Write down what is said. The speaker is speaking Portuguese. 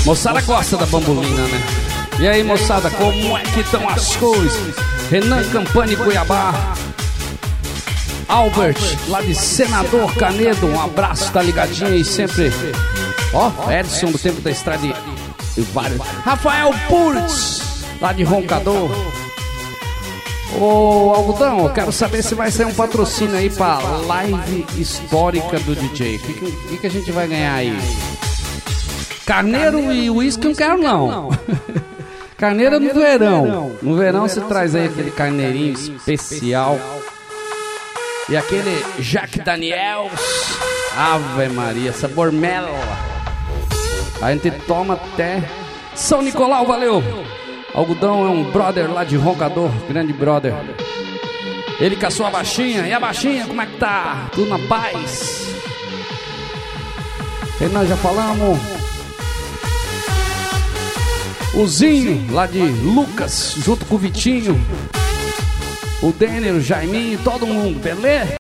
Moçada gosta da bambolina, né? E aí, moçada, como é que estão as coisas? Renan Campani, Cuiabá. Albert, lá de Senador Canedo, um abraço, tá ligadinho aí sempre. Ó, Edson do Tempo da Estrada e vários. Rafael Puritz, lá de Roncador. Ô, Algodão, eu quero saber se vai sair um patrocínio aí pra live histórica do DJ. O que a gente vai ganhar aí? Carneiro e uísque eu não quero, não. Carneiro no verão. No verão você traz aí aquele carneirinho especial. E aquele Jack Daniels. Ave Maria, sabor mel. A gente toma até São Nicolau, valeu. Algodão é um brother lá de Roncador, grande brother. Ele com a sua baixinha. E a baixinha, como é que tá? Tudo na paz? E nós já falamos. O Zinho, lá de Lucas, junto com o Vitinho. O Denner, o Jaiminho, todo mundo, beleza?